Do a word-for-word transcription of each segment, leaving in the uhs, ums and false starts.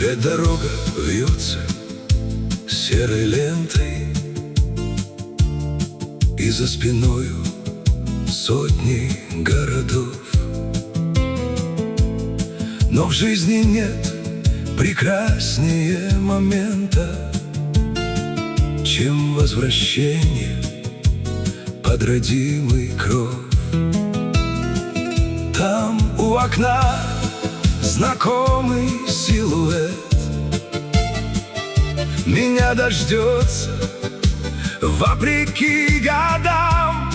Опять дорога вьется серой лентой, и за спиною сотни городов. Но в жизни нет прекраснее момента, чем возвращение под родимый кров. Там у окна знакомый силуэт меня дождется вопреки годам.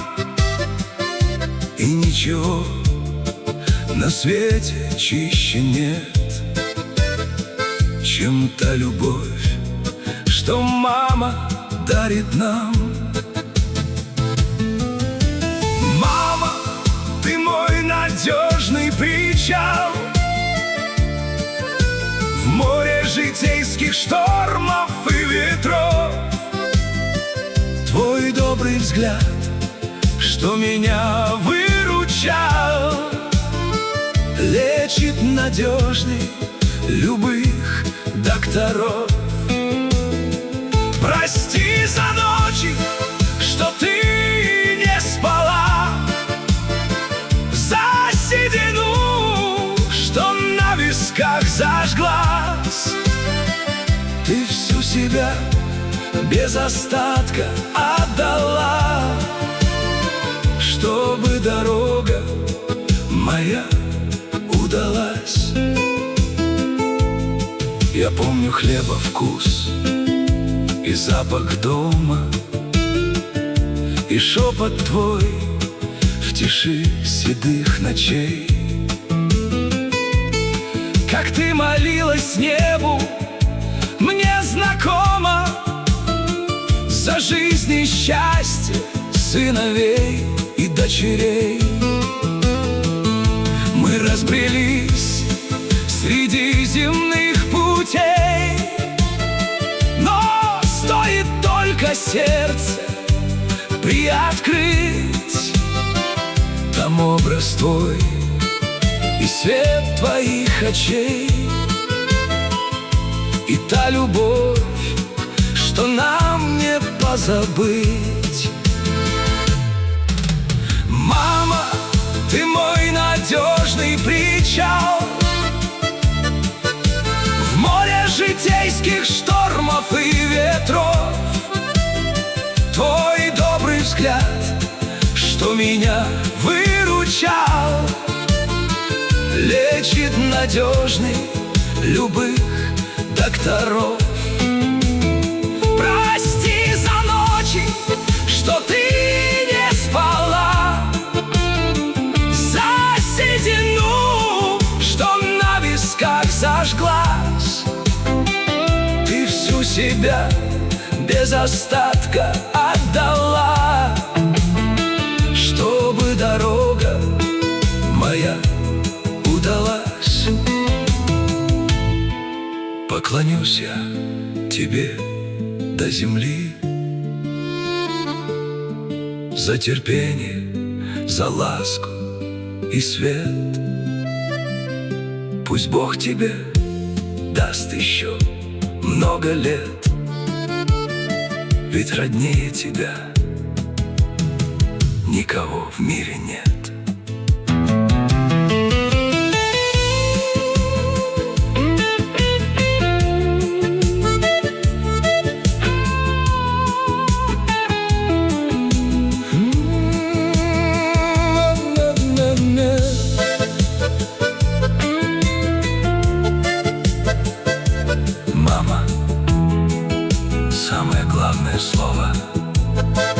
И ничего на свете чище нет, чем та любовь, что мама дарит нам. Мама, ты мой надежный причал в море житейских штормов и ветров. Твой добрый взгляд, что меня выручал, лечит надежней любых докторов. Прости за ночи, что ты не спала, за седину, что на висках зажглась. Ты всю себя без остатка отдала, чтобы дорога моя удалась. Я помню хлеба вкус и запах дома, и шепот твой в тиши седых ночей. Как ты молилась небу, мне знакомо, за жизнь и счастье сыновей и дочерей. Мы разбрелись среди земных путей, но стоит только сердце приоткрыть, там образ твой и свет твоих очей, и та любовь, что нам не позабыть. Мама, ты мой надежный причал в море житейских штормов и ветров. Твой добрый взгляд, что меня выручал, лечит надежный любых докторов. Прости за ночи, что ты не спала, за седину, что на висках зажглась. Ты всю себя без остатка отдала, чтобы дорога моя удалась. Поклонюсь я тебе до земли за терпение, за ласку и свет. Пусть Бог тебе даст еще много лет, ведь роднее тебя никого в мире нет. Мама, самое главное слово